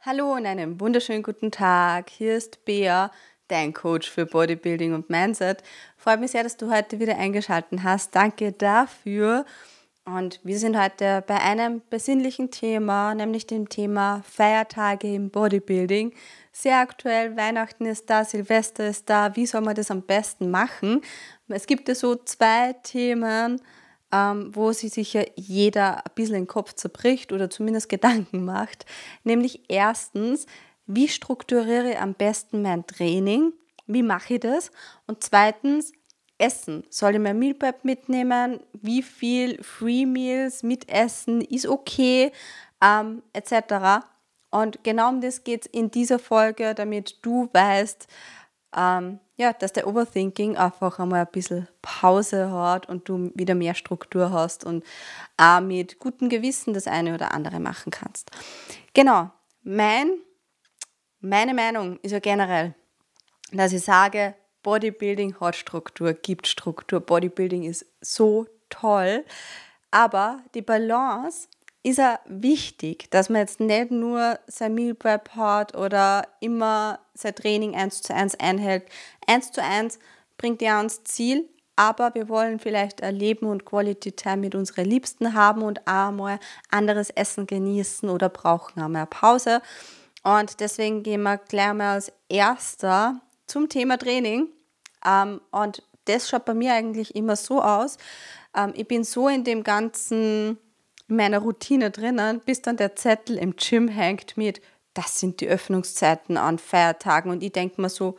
Hallo und einen wunderschönen guten Tag. Hier ist Bea, dein Coach für Bodybuilding und Mindset. Freut mich sehr, dass du heute wieder eingeschaltet hast. Danke dafür. Und wir sind heute bei einem besinnlichen Thema, nämlich dem Thema Feiertage im Bodybuilding. Sehr aktuell, Weihnachten ist da, Silvester ist da. Wie soll man das am besten machen? Es gibt ja so zwei Themen, wo sich ja jeder ein bisschen den Kopf zerbricht oder zumindest Gedanken macht. Nämlich erstens, wie strukturiere ich am besten mein Training? Wie mache ich das? Und zweitens, Essen. Soll ich mein Meal Prep mitnehmen? Wie viel Free Meals mit Essen ist okay? Etc. Und genau um das geht es in dieser Folge, damit du weißt, dass der Overthinking einfach einmal ein bisschen Pause hat und du wieder mehr Struktur hast und auch mit gutem Gewissen das eine oder andere machen kannst. Genau, meine Meinung ist ja generell, dass ich sage, Bodybuilding hat Struktur, gibt Struktur. Bodybuilding ist so toll, aber die Balance ist ja wichtig, dass man jetzt nicht nur sein Meal Prep hat oder immer sein Training 1:1 einhält. 1:1 bringt ja ans Ziel, aber wir wollen vielleicht ein Leben und Quality Time mit unseren Liebsten haben und auch mal anderes Essen genießen oder brauchen auch mal eine Pause. Und deswegen gehen wir gleich mal als Erster zum Thema Training. Und das schaut bei mir eigentlich immer so aus. Ich bin so in dem ganzen, in meiner Routine drinnen, bis dann der Zettel im Gym hängt mit, das sind die Öffnungszeiten an Feiertagen. Und ich denke mir so,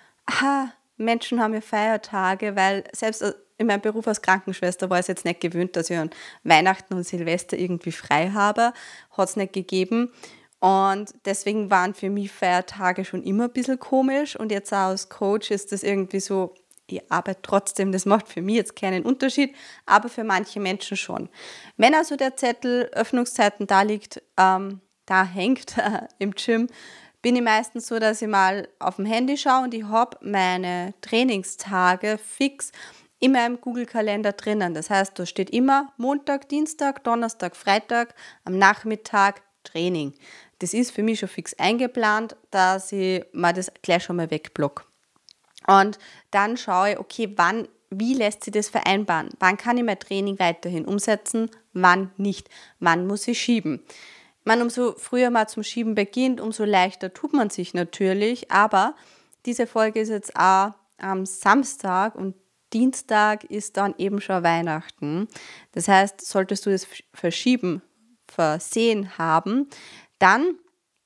Menschen haben ja Feiertage, weil selbst in meinem Beruf als Krankenschwester war es jetzt nicht gewöhnt, dass ich an Weihnachten und Silvester irgendwie frei habe. Hat es nicht gegeben. Und deswegen waren für mich Feiertage schon immer ein bisschen komisch. Und jetzt auch als Coach ist das irgendwie so, ich arbeite trotzdem, das macht für mich jetzt keinen Unterschied, aber für manche Menschen schon. Wenn also der Zettel Öffnungszeiten da liegt, da hängt im Gym, bin ich meistens so, dass ich mal auf dem Handy schaue und ich habe meine Trainingstage fix in meinem Google-Kalender drinnen. Das heißt, da steht immer Montag, Dienstag, Donnerstag, Freitag, am Nachmittag Training. Das ist für mich schon fix eingeplant, dass ich mal das gleich schon mal wegblocke. Und dann schaue ich, okay, wie lässt sich das vereinbaren? Wann kann ich mein Training weiterhin umsetzen? Wann nicht? Wann muss ich schieben? Ich meine, umso früher man zum Schieben beginnt, umso leichter tut man sich natürlich. Aber diese Folge ist jetzt auch am Samstag und Dienstag ist dann eben schon Weihnachten. Das heißt, solltest du das Verschieben versehen haben, dann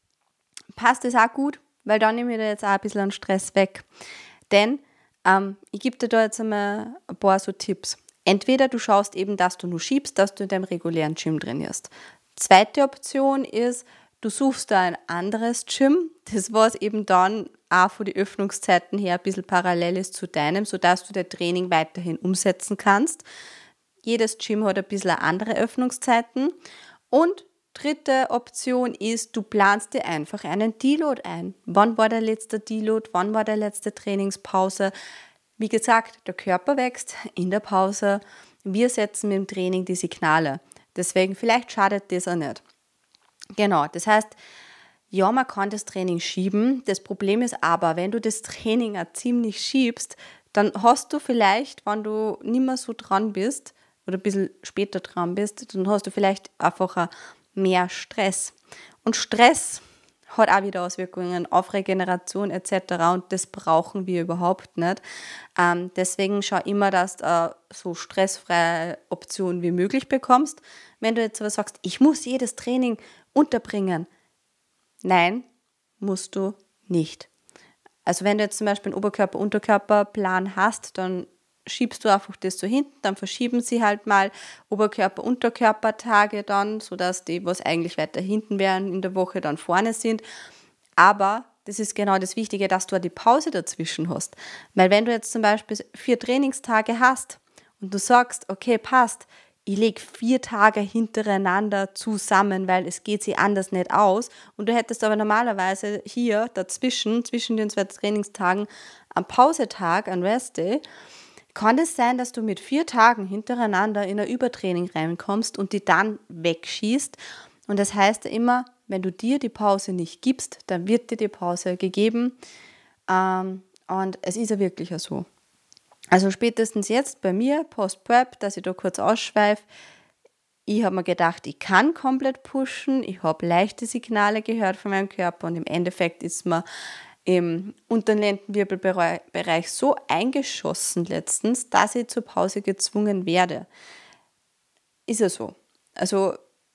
passt es auch gut, weil dann nehme ich da jetzt auch ein bisschen an Stress weg. Denn ich gebe dir da jetzt einmal ein paar so Tipps. Entweder du schaust eben, dass du nur schiebst, dass du in deinem regulären Gym trainierst. Zweite Option ist, du suchst da ein anderes Gym, das was eben dann auch von den Öffnungszeiten her ein bisschen parallel ist zu deinem, sodass du dein Training weiterhin umsetzen kannst. Jedes Gym hat ein bisschen andere Öffnungszeiten. Und dritte Option ist, du planst dir einfach einen Deload ein. Wann war der letzte Deload? Wann war der letzte Trainingspause? Wie gesagt, der Körper wächst in der Pause. Wir setzen mit dem Training die Signale. Deswegen, vielleicht schadet das auch nicht. Genau, das heißt, ja, man kann das Training schieben. Das Problem ist aber, wenn du das Training auch ziemlich schiebst, dann hast du vielleicht, wenn du nicht mehr so dran bist oder ein bisschen später dran bist, dann hast du vielleicht einfach mehr Stress. Und Stress hat auch wieder Auswirkungen auf Regeneration etc. und das brauchen wir überhaupt nicht. Deswegen schau immer, dass du so stressfreie Optionen wie möglich bekommst. Wenn du jetzt aber sagst, ich muss jedes Training unterbringen, nein, musst du nicht. Also wenn du jetzt zum Beispiel einen Oberkörper-Unterkörper-Plan hast, dann schiebst du einfach das so hinten, dann verschieben sie halt mal Oberkörper-Unterkörper-Tage dann, sodass die, was eigentlich weiter hinten wären in der Woche, dann vorne sind. Aber das ist genau das Wichtige, dass du auch die Pause dazwischen hast. Weil wenn du jetzt zum Beispiel 4 Trainingstage hast und du sagst, okay, passt, ich lege 4 Tage hintereinander zusammen, weil es geht sich anders nicht aus und du hättest aber normalerweise hier dazwischen, zwischen den 2 Trainingstagen, einen Pausetag, einen Rest-Day, kann es sein, dass du mit 4 Tagen hintereinander in ein Übertraining reinkommst und die dann wegschießt. Und das heißt immer, wenn du dir die Pause nicht gibst, dann wird dir die Pause gegeben. Und es ist ja wirklich so. Also spätestens jetzt bei mir, Post-Prep, dass ich da kurz ausschweife, ich habe mir gedacht, ich kann komplett pushen, ich habe leichte Signale gehört von meinem Körper und im Endeffekt ist mir im unteren Lendenwirbelbereich so eingeschossen letztens, dass ich zur Pause gezwungen werde. Ist ja so. Also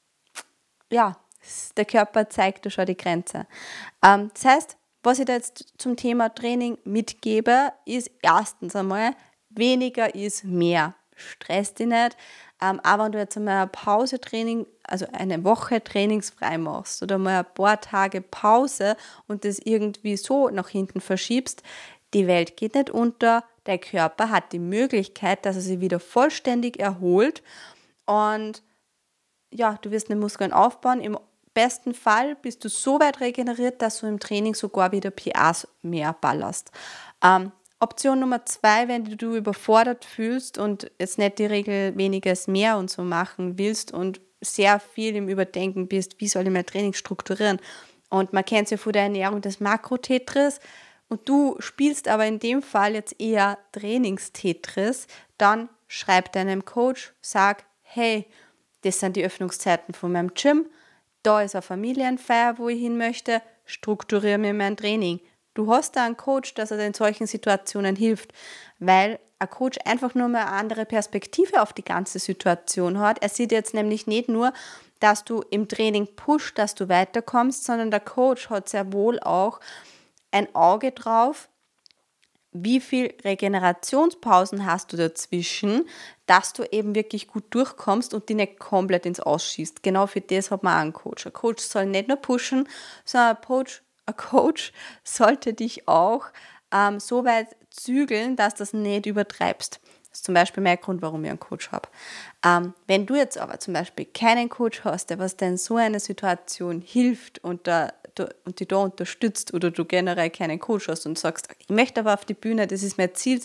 ja, der Körper zeigt da schon die Grenze. Das heißt, was ich da jetzt zum Thema Training mitgebe, ist erstens einmal, weniger ist mehr. Stress dich nicht. Aber wenn du jetzt einmal ein Pause-Training, also eine Woche trainingsfrei machst oder mal ein paar Tage Pause und das irgendwie so nach hinten verschiebst, die Welt geht nicht unter. Der Körper hat die Möglichkeit, dass er sich wieder vollständig erholt und ja, du wirst den Muskeln aufbauen. Im besten Fall bist du so weit regeneriert, dass du im Training sogar wieder PRs mehr ballerst. Option Nummer 2, wenn du überfordert fühlst und jetzt nicht die Regel weniges mehr und so machen willst und sehr viel im Überdenken bist, wie soll ich mein Training strukturieren? Und man kennt es ja von der Ernährung des Makro-Tetris und du spielst aber in dem Fall jetzt eher Trainings-Tetris, dann schreib deinem Coach, sag, hey, das sind die Öffnungszeiten von meinem Gym, da ist eine Familienfeier, wo ich hin möchte, strukturiere mir mein Training. Du hast da einen Coach, dass er dir in solchen Situationen hilft, weil ein Coach einfach nur mal eine andere Perspektive auf die ganze Situation hat. Er sieht jetzt nämlich nicht nur, dass du im Training pusht, dass du weiterkommst, sondern der Coach hat sehr wohl auch ein Auge drauf, wie viel Regenerationspausen hast du dazwischen, dass du eben wirklich gut durchkommst und die nicht komplett ins Ausschießt. Genau für das hat man auch einen Coach. Ein Coach soll nicht nur pushen, sondern ein Coach sollte dich auch so weit zügeln, dass du das nicht übertreibst. Das ist zum Beispiel mein Grund, warum ich einen Coach habe. Wenn du jetzt aber zum Beispiel keinen Coach hast, der was dir in so einer Situation hilft und dich da unterstützt oder du generell keinen Coach hast und sagst, ich möchte aber auf die Bühne, das ist mein Ziel,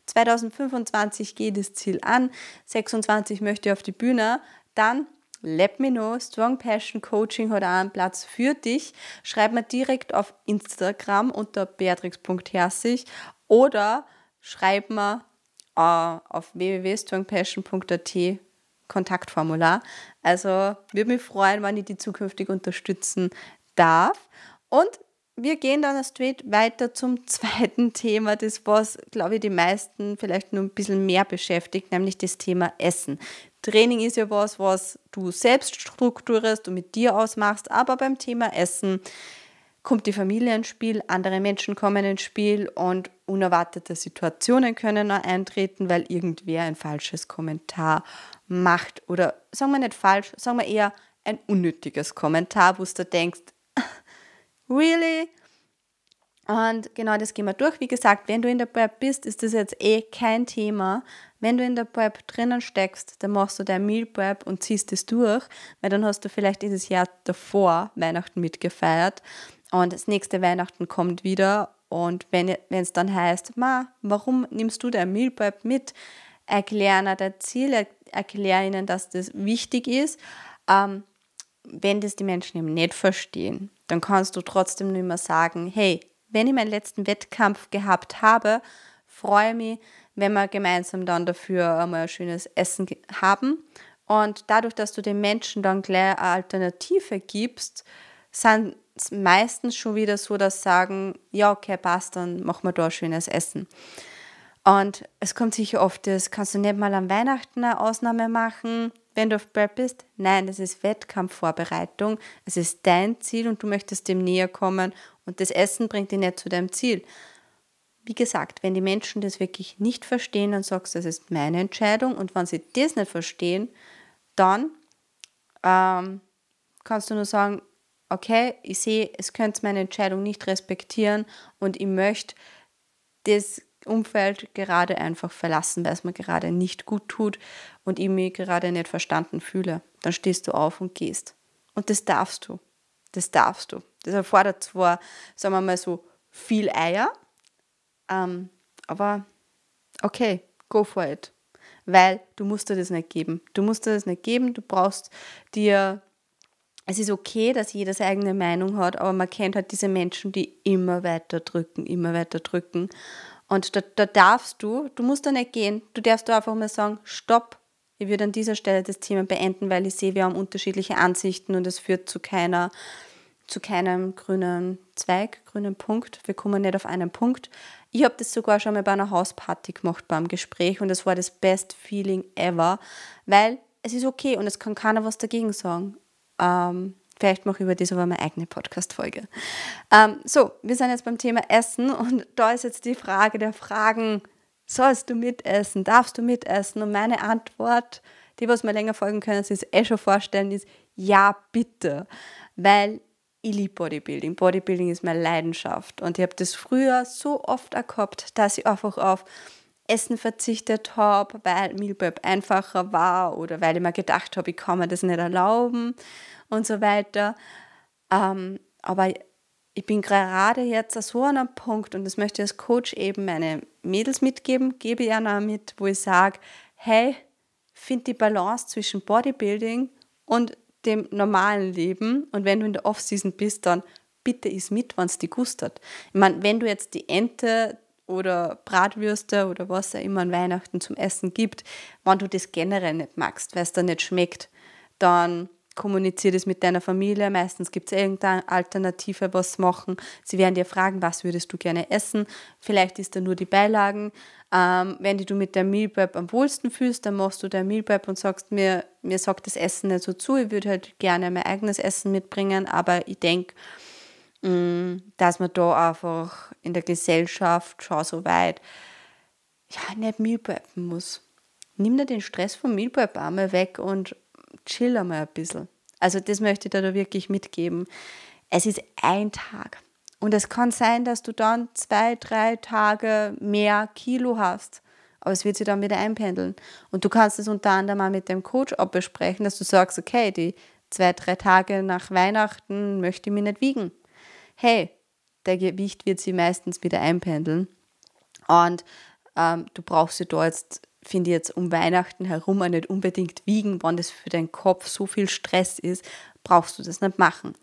2025 geht das Ziel an, 26 möchte ich auf die Bühne, dann let me know, Strong Passion Coaching hat auch einen Platz für dich. Schreib mir direkt auf Instagram unter beatrix.herzig oder schreib mir auf www.strongpassion.at Kontaktformular. Also würde mich freuen, wenn ich die zukünftig unterstützen darf. Und wir gehen dann straight weiter zum zweiten Thema, das was, glaube ich, die meisten vielleicht nur ein bisschen mehr beschäftigt, nämlich das Thema Essen. Training ist ja was du selbst strukturierst und mit dir ausmachst, aber beim Thema Essen kommt die Familie ins Spiel, andere Menschen kommen ins Spiel und unerwartete Situationen können auch eintreten, weil irgendwer ein falsches Kommentar macht oder sagen wir nicht falsch, sagen wir eher ein unnötiges Kommentar, wo du denkst, really? Und genau das gehen wir durch. Wie gesagt, wenn du in der Prep bist, ist das jetzt kein Thema. Wenn du in der Prep drinnen steckst, dann machst du dein Meal Prep und ziehst es durch, weil dann hast du vielleicht dieses Jahr davor Weihnachten mitgefeiert und das nächste Weihnachten kommt wieder und wenn es dann heißt, warum nimmst du dein Meal Prep mit? Erklär ihnen dein Ziel, erklär ihnen, dass das wichtig ist. Wenn das die Menschen eben nicht verstehen, dann kannst du trotzdem nur immer sagen, hey, wenn ich meinen letzten Wettkampf gehabt habe, freue mich, wenn wir gemeinsam dann dafür einmal ein schönes Essen haben. Und dadurch, dass du den Menschen dann gleich eine Alternative gibst, sind es meistens schon wieder so, dass sie sagen, ja, okay, passt, dann machen wir da ein schönes Essen. Und es kommt sicher oft, das kannst du nicht mal an Weihnachten eine Ausnahme machen, wenn du auf Prep bist. Nein, das ist Wettkampfvorbereitung. Es ist dein Ziel und du möchtest dem näher kommen und das Essen bringt dich nicht zu deinem Ziel. Wie gesagt, wenn die Menschen das wirklich nicht verstehen, dann sagst du, das ist meine Entscheidung und wenn sie das nicht verstehen, dann kannst du nur sagen, okay, ich sehe, es könnt meine Entscheidung nicht respektieren und ich möchte das Umfeld gerade einfach verlassen, weil es mir gerade nicht gut tut und ich mich gerade nicht verstanden fühle. Dann stehst du auf und gehst. Und das darfst du. Das darfst du. Das erfordert zwar, sagen wir mal so, viel Eier, aber okay, go for it. Weil du musst dir das nicht geben. Du musst dir das nicht geben, du brauchst dir es ist okay, dass jeder seine eigene Meinung hat, aber man kennt halt diese Menschen, die immer weiter drücken, immer weiter drücken. Und da darfst du musst da nicht gehen, du darfst da einfach mal sagen, stopp, ich würde an dieser Stelle das Thema beenden, weil ich sehe, wir haben unterschiedliche Ansichten und es führt zu keinem grünen Zweig, grünen Punkt. Wir kommen nicht auf einen Punkt. Ich habe das sogar schon mal bei einer Hausparty gemacht beim Gespräch und es war das best Feeling ever, weil es ist okay und es kann keiner was dagegen sagen. Vielleicht mache ich über das aber meine eigene Podcast-Folge. So, wir sind jetzt beim Thema Essen und da ist jetzt die Frage der Fragen, sollst du mitessen, darfst du mitessen? Und meine Antwort, die was mir länger folgen können, sich schon vorstellen, ist ja, bitte, weil ich liebe Bodybuilding. Bodybuilding ist meine Leidenschaft und ich habe das früher so oft auch gehabt, dass ich einfach auf Essen verzichtet habe, weil Meal Prep einfacher war oder weil ich mir gedacht habe, ich kann mir das nicht erlauben und so weiter. Aber ich bin gerade jetzt so an einem Punkt und das möchte ich als Coach eben meine Mädels mitgeben, gebe ich ihnen auch mit, wo ich sage, hey, find die Balance zwischen Bodybuilding und dem normalen Leben und wenn du in der Off-Season bist, dann bitte iss mit, wenn es dich gustet. Ich meine, wenn du jetzt die Ente oder Bratwürste oder was auch immer an Weihnachten zum Essen gibt, wenn du das generell nicht magst, weil es dir nicht schmeckt, dann kommuniziere das mit deiner Familie. Meistens gibt es irgendeine Alternative, was machen. Sie werden dir fragen, was würdest du gerne essen? Vielleicht ist da nur die Beilagen. Wenn du mit der Meal Prep am wohlsten fühlst, dann machst du der Meal Prep und sagst, mir sagt das Essen nicht so zu. Ich würde halt gerne mein eigenes Essen mitbringen, aber ich denke, dass man da einfach in der Gesellschaft schon so weit nicht Meal preppen muss. Nimm dir den Stress vom Meal Prep einmal weg und chill einmal ein bisschen. Also das möchte ich dir da wirklich mitgeben. Es ist ein Tag. Und es kann sein, dass du dann 2, 3 Tage mehr Kilo hast. Aber es wird sich dann wieder einpendeln. Und du kannst es unter anderem auch mit dem Coach abbesprechen, dass du sagst, okay, die 2, 3 Tage nach Weihnachten möchte ich mich nicht wiegen. Hey, der Gewicht wird sich meistens wieder einpendeln. Und du brauchst sie da jetzt, finde ich jetzt um Weihnachten herum auch nicht unbedingt wiegen, wenn das für deinen Kopf so viel Stress ist, brauchst du das nicht machen.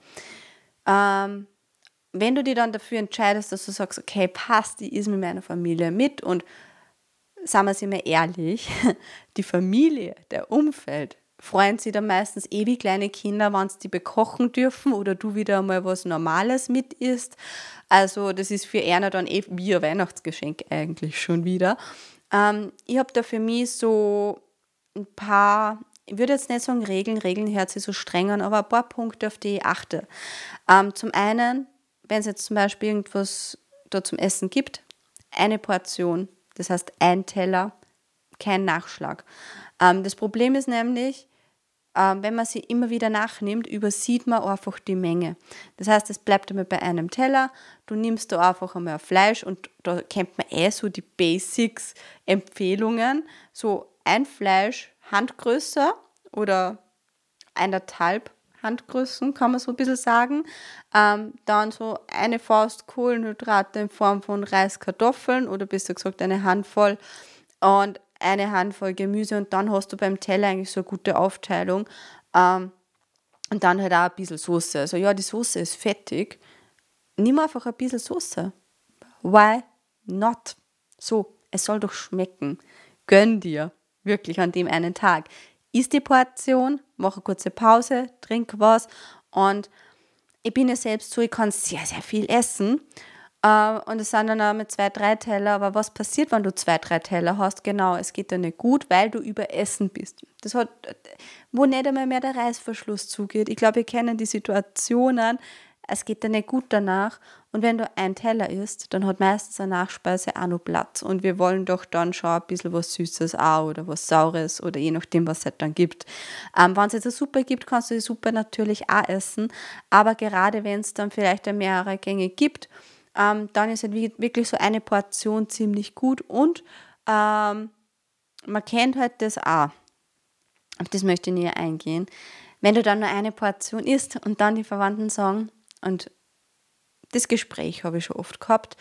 Wenn du dich dann dafür entscheidest, dass du sagst, okay, passt, ich esse mit meiner Familie mit und sagen wir es immer ehrlich, die Familie, der Umfeld, freuen sich dann meistens wie kleine Kinder, wenn sie die bekochen dürfen oder du wieder einmal was Normales mit isst. Also das ist für einer dann wie ein Weihnachtsgeschenk eigentlich schon wieder. Ich habe da für mich so ein paar, ich würde jetzt nicht sagen Regeln hört sich so streng an, aber ein paar Punkte, auf die ich achte. Zum einen, wenn es jetzt zum Beispiel irgendwas da zum Essen gibt, eine Portion, das heißt ein Teller, kein Nachschlag. Das Problem ist nämlich, wenn man sie immer wieder nachnimmt, übersieht man einfach die Menge. Das heißt, es bleibt einmal bei einem Teller, du nimmst da einfach einmal Fleisch und da kennt man so die Basics, Empfehlungen, so ein Fleisch Handgröße oder 1,5 Handgrößen, kann man so ein bisschen sagen. Dann so eine Faust Kohlenhydrate in Form von Reis, Kartoffeln oder besser gesagt eine Handvoll und eine Handvoll Gemüse und dann hast du beim Teller eigentlich so eine gute Aufteilung. Und dann halt auch ein bisschen Soße. Also ja, die Soße ist fettig. Nimm einfach ein bisschen Soße. Why not? So, es soll doch schmecken. Gönn dir. Wirklich an dem einen Tag. Iss die Portion, mach eine kurze Pause, trink was. Und ich bin ja selbst so, ich kann sehr, sehr viel essen. Und es sind dann auch mit 2, 3 Teller. Aber was passiert, wenn du 2, 3 Teller hast? Genau, es geht dir nicht gut, weil du überessen bist. Das hat, wo nicht einmal mehr der Reißverschluss zugeht. Ich glaube, wir kennen die Situationen, es geht dir nicht gut danach. Und wenn du ein Teller isst, dann hat meistens eine Nachspeise auch noch Platz. Und wir wollen doch dann schon ein bisschen was Süßes auch oder was Saures oder je nachdem, was es halt dann gibt. Wenn es jetzt eine Suppe gibt, kannst du die Suppe natürlich auch essen. Aber gerade wenn es dann vielleicht mehrere Gänge gibt, dann ist halt wirklich so eine Portion ziemlich gut und man kennt halt das auch, auf das möchte ich näher eingehen, wenn du dann nur eine Portion isst und dann die Verwandten sagen, und das Gespräch habe ich schon oft gehabt,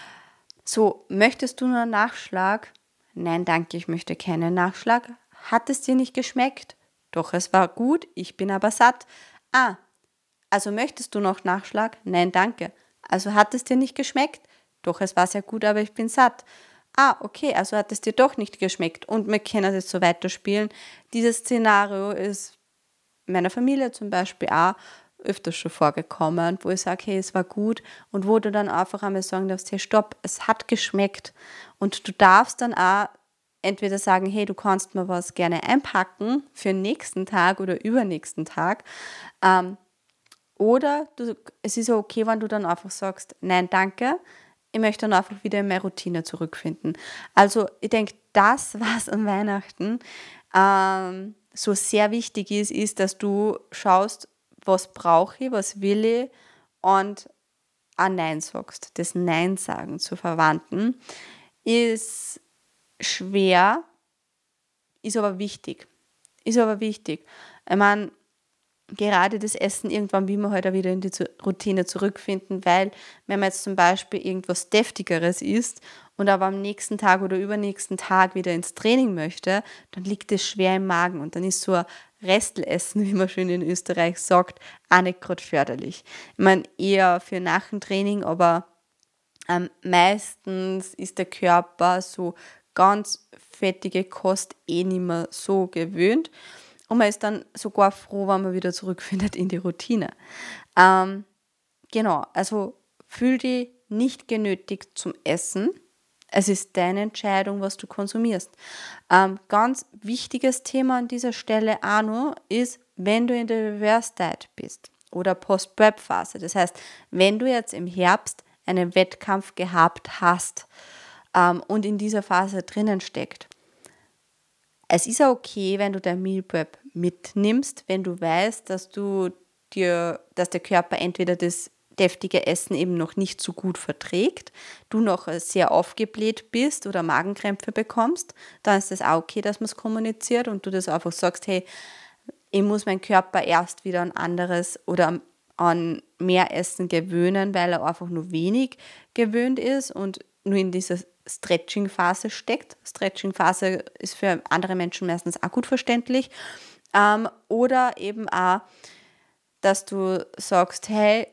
so, möchtest du nur einen Nachschlag? Nein, danke, ich möchte keinen Nachschlag. Hat es dir nicht geschmeckt? Doch, es war gut, ich bin aber satt. Also möchtest du noch Nachschlag? Nein, danke. Also hat es dir nicht geschmeckt? Doch, es war sehr gut, aber ich bin satt. Ah, okay, also hat es dir doch nicht geschmeckt und wir können das so weiterspielen. Dieses Szenario ist meiner Familie zum Beispiel auch öfters schon vorgekommen, wo ich sage, hey, es war gut und wo du dann einfach einmal sagen darfst, hey, stopp, es hat geschmeckt und du darfst dann auch entweder sagen, hey, du kannst mir was gerne einpacken für den nächsten Tag oder übernächsten Tag, oder es ist ja okay, wenn du dann einfach sagst, nein, danke, ich möchte dann einfach wieder in meine Routine zurückfinden. Also ich denke, das, was an Weihnachten so sehr wichtig ist, dass du schaust, was brauche ich, was will ich und ein Nein sagst. Das Nein sagen zu Verwandten ist schwer, ist aber wichtig. Ist aber wichtig. Ich meine, gerade das Essen irgendwann will man halt auch wieder in die Routine zurückfinden, weil wenn man jetzt zum Beispiel irgendwas Deftigeres isst und aber am nächsten Tag oder übernächsten Tag wieder ins Training möchte, dann liegt es schwer im Magen und dann ist so ein Restelessen, wie man schön in Österreich sagt, auch nicht gerade förderlich. Ich meine, eher für nach dem Training, aber meistens ist der Körper so ganz fettige Kost nicht mehr so gewöhnt. Und man ist dann sogar froh, wenn man wieder zurückfindet in die Routine. Genau, also fühl dich nicht genötigt zum Essen. Es ist deine Entscheidung, was du konsumierst. Ganz wichtiges Thema an dieser Stelle auch noch ist, wenn du in der Reverse Diet bist oder Post-Prep-Phase. Das heißt, wenn du jetzt im Herbst einen Wettkampf gehabt hast und in dieser Phase drinnen steckt. Es ist auch okay, wenn du dein Meal Prep mitnimmst, wenn du weißt, dass der Körper entweder das deftige Essen eben noch nicht so gut verträgt, du noch sehr aufgebläht bist oder Magenkrämpfe bekommst, dann ist es auch okay, dass man es kommuniziert und du das einfach sagst, hey, ich muss meinen Körper erst wieder an anderes oder an mehr Essen gewöhnen, weil er einfach nur wenig gewöhnt ist und nur in dieser Stretching-Phase steckt. Stretching-Phase ist für andere Menschen meistens auch gut verständlich. Oder eben auch, dass du sagst, hey,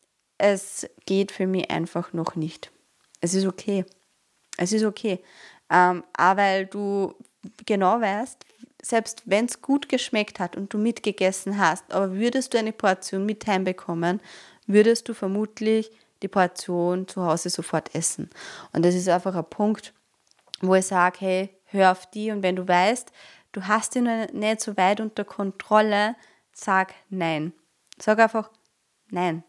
es geht für mich einfach noch nicht. Es ist okay. Es ist okay. Auch weil du genau weißt, selbst wenn es gut geschmeckt hat und du mitgegessen hast, aber würdest du eine Portion mit heimbekommen, würdest du vermutlich die Portion zu Hause sofort essen. Und das ist einfach ein Punkt, wo ich sage, hey, hör auf die und wenn du weißt, du hast ihn nicht so weit unter Kontrolle, sag nein. Sag einfach nein.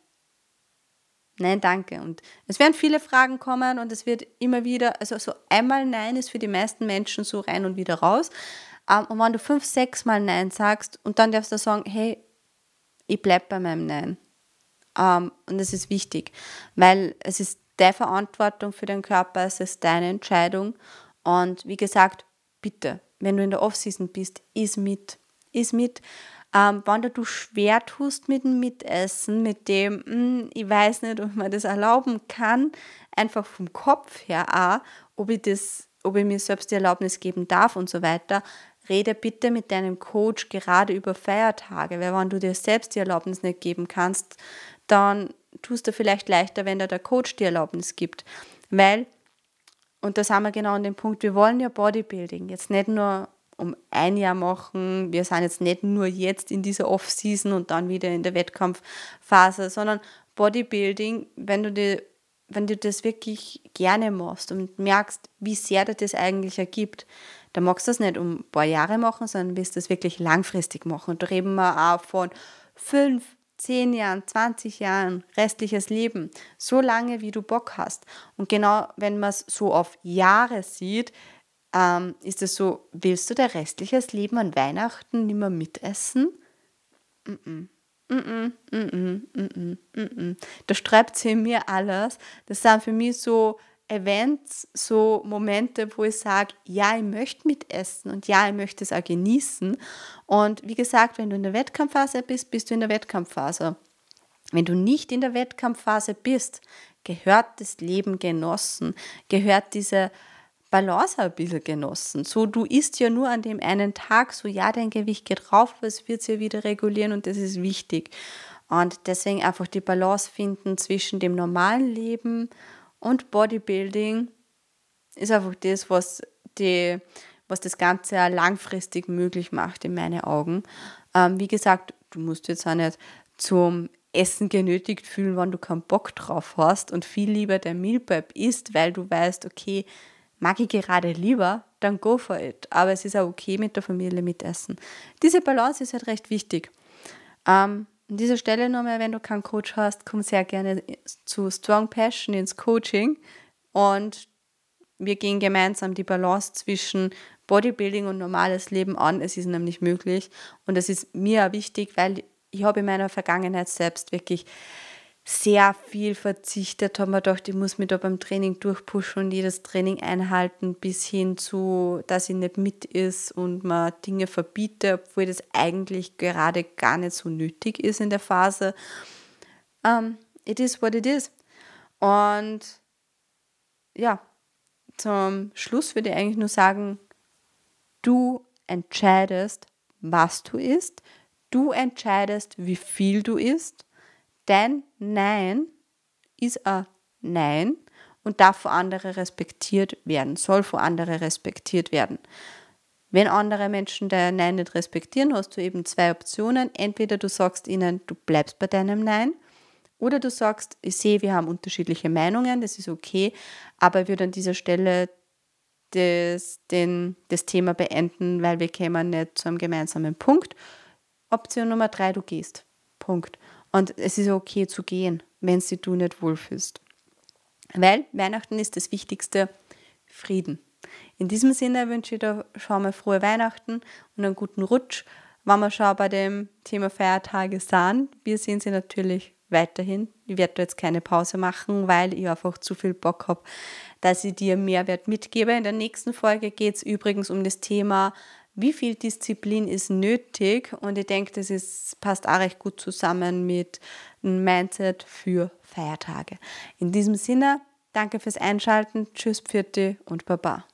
Nein, danke. Und es werden viele Fragen kommen und es wird immer wieder, also so einmal Nein ist für die meisten Menschen so rein und wieder raus. Und wenn du 5, 6 Mal Nein sagst und dann darfst du sagen, hey, ich bleibe bei meinem Nein. Und das ist wichtig, weil es ist deine Verantwortung für deinen Körper, es ist deine Entscheidung. Und wie gesagt, bitte, wenn du in der Off-Season bist, iss mit. Iss mit. Wenn du schwer tust mit dem Mitessen, mit dem, ich weiß nicht, ob man das erlauben kann, einfach vom Kopf her auch, ob ich mir selbst die Erlaubnis geben darf und so weiter, rede bitte mit deinem Coach gerade über Feiertage, weil wenn du dir selbst die Erlaubnis nicht geben kannst, dann tust du vielleicht leichter, wenn dir der Coach die Erlaubnis gibt. Weil, und da sind wir genau an dem Punkt, wir wollen ja Bodybuilding jetzt nicht nur um ein Jahr machen, wir sind jetzt nicht nur jetzt in dieser Off-Season und dann wieder in der Wettkampfphase, sondern Bodybuilding, wenn du das wirklich gerne machst und merkst, wie sehr dir das eigentlich ergibt, dann magst du das nicht um ein paar Jahre machen, sondern willst das wirklich langfristig machen. Und da reden wir auch von 5, 10 Jahren, 20 Jahren, restliches Leben, so lange, wie du Bock hast. Und genau, wenn man es so auf Jahre sieht, ist es so, willst du dein restliches Leben an Weihnachten nicht mehr mitessen? Da sträubt sich in mir alles. Das sind für mich so Events, so Momente, wo ich sage, ja, ich möchte mitessen und ja, ich möchte es auch genießen. Und wie gesagt, wenn du in der Wettkampfphase bist, bist du in der Wettkampfphase. Wenn du nicht in der Wettkampfphase bist, gehört das Leben genossen, gehört diese Balance ein bisschen genossen. So, du isst ja nur an dem einen Tag, so ja, dein Gewicht geht rauf, aber es wird sich ja wieder regulieren und das ist wichtig. Und deswegen einfach die Balance finden zwischen dem normalen Leben und Bodybuilding ist einfach das, was das Ganze auch langfristig möglich macht, in meinen Augen. Wie gesagt, du musst jetzt auch nicht zum Essen genötigt fühlen, wenn du keinen Bock drauf hast und viel lieber der Meal Prep isst, weil du weißt, okay, mag ich gerade lieber, dann go for it. Aber es ist auch okay mit der Familie mitessen. Diese Balance ist halt recht wichtig. An dieser Stelle nochmal, wenn du keinen Coach hast, komm sehr gerne zu Strong Passion ins Coaching und wir gehen gemeinsam die Balance zwischen Bodybuilding und normales Leben an. Es ist nämlich möglich und es ist mir auch wichtig, weil ich habe in meiner Vergangenheit selbst wirklich sehr viel verzichtet, habe mir gedacht, ich muss mich da beim Training durchpushen und jedes Training einhalten, bis hin zu, dass ich nicht mit ist und mir Dinge verbiete, obwohl das eigentlich gerade gar nicht so nötig ist in der Phase. It is what it is. Und ja, zum Schluss würde ich eigentlich nur sagen, du entscheidest, was du isst, du entscheidest, wie viel du isst. Dein Nein ist ein Nein und darf von anderen respektiert werden, soll von anderen respektiert werden. Wenn andere Menschen dein Nein nicht respektieren, hast du eben 2 Optionen. Entweder du sagst ihnen, du bleibst bei deinem Nein, oder du sagst, ich sehe, wir haben unterschiedliche Meinungen, das ist okay, aber ich würde an dieser Stelle das Thema beenden, weil wir kämen nicht zu einem gemeinsamen Punkt. Option Nummer 3, du gehst. Punkt. Und es ist okay zu gehen, wenn du nicht wohlfühlst. Weil Weihnachten ist das Wichtigste, Frieden. In diesem Sinne wünsche ich dir schon mal frohe Weihnachten und einen guten Rutsch. Wenn wir schon bei dem Thema Feiertage sind, wir sehen sie natürlich weiterhin. Ich werde da jetzt keine Pause machen, weil ich einfach zu viel Bock habe, dass ich dir Mehrwert mitgebe. In der nächsten Folge geht es übrigens um das Thema, wie viel Disziplin ist nötig, und ich denke, passt auch recht gut zusammen mit einem Mindset für Feiertage. In diesem Sinne, danke fürs Einschalten, tschüss, Pfiat und Baba.